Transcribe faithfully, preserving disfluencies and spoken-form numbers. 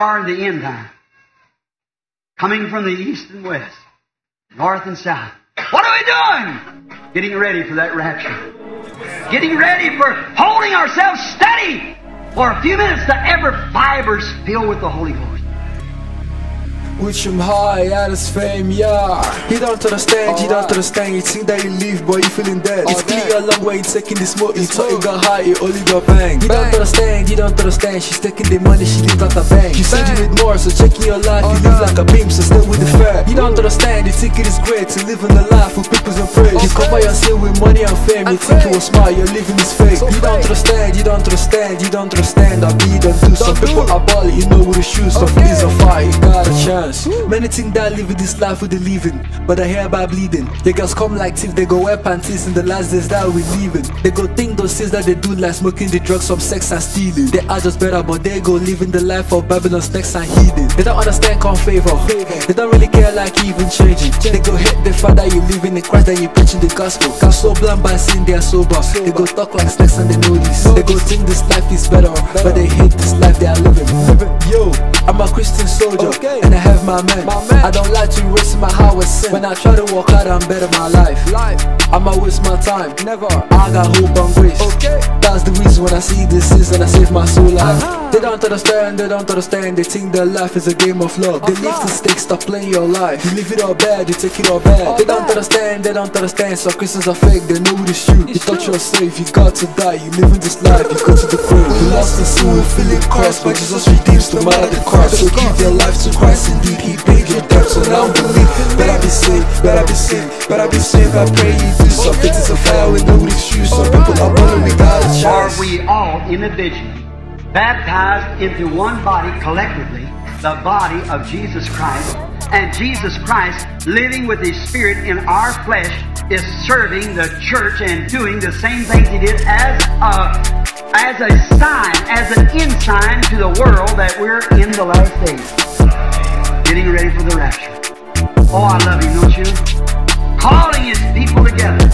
are the end time. Coming from the east and west, north and south. What are we doing? Getting ready for that rapture. Getting ready for holding ourselves steady for a few minutes to every fiber's filled with the Holy Ghost. Reach him high at his fame, yeah. You don't understand, you don't understand. You think that you live, boy, you feeling dead. It's clear a long way, taking this smoke. You thought you got high, you only got bang. You don't understand, you don't understand. She's taking the money, she live like a bank. You said you need more, so checking your life. You live like a beam, so stay with the fair. You don't understand, you think it is great to live in the life with people's and praise. You cover yourself with money and fame. You think you was smart, you're living this fake. You don't understand, you don't understand, you don't understand. I be don't do. Some people are bally, you know with the shoes. Some please are fire, you got a chance. Many think that living this life with the living, but I hear about bleeding. The girls come like thieves, they go wear panties in the last days that we living. They go think those things that they do like smoking the drugs, some sex and stealing. They are just better, but they go living the life of Babylon, snakes and heathen. They don't understand come favor. They don't really care like even changing. They go hate the fact that you living in Christ and you preaching the gospel. Cause so blind by sin they are sober. They go talk like snakes and they know this. They go think this life is better, but they hate this life they are living. Yo, I'm a Christian soldier and I have my man. I don't like to waste my heart with sin. When I try to work hard and better my life, I'ma waste my time. Never. I got hope and grace. That's the reason when I see this is and I save my soul life. They don't understand, they don't understand. They think that life is a game of love. They leave the stakes, stop playing your life. You live it all bad, you take it all bad. They don't understand, they don't understand. Some Christians are fake, they know it's true. You thought you're safe, you got to die. You live in this life, you go to the grave. You lost in sin, we feeling crushed, but Jesus redeems no matter the cost. So give your life to Christ, indeed He paid your debt. So now believe, better be saved, better be saved, better be saved. I pray you do. Some things are fair, we know it's true. Some people are running, we got a chance. Are we all individually baptized into one body collectively, the body of Jesus Christ, and Jesus Christ living with His Spirit in our flesh is serving the church and doing the same things He did as a as a sign, as an ensign to the world that we're in the last days, getting ready for the rapture. Oh, I love Him, don't you? Calling His people together.